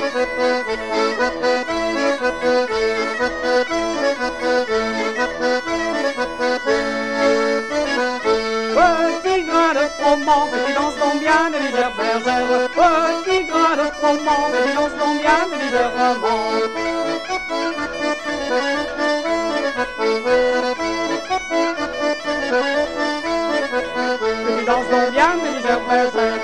Petit grain de froment, petit danse donc bien de légère bergère. Petit grain de froment, petit danse donc bien de légère bergère. Petit danse donc bien de légère bergère.